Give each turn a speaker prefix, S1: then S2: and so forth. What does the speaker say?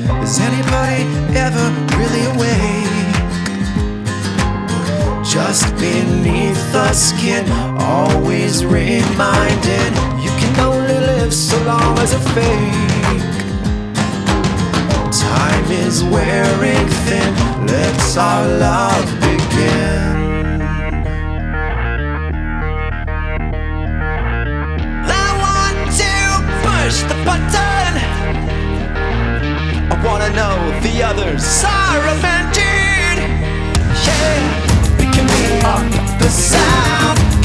S1: Is anybody ever really awake? Just beneath the skin, always reminded you can only live so long as a fake. Time is wearing thin, let's our love begin. I want to push the button. I wanna know the others are offended. Yeah, we can be up the sound.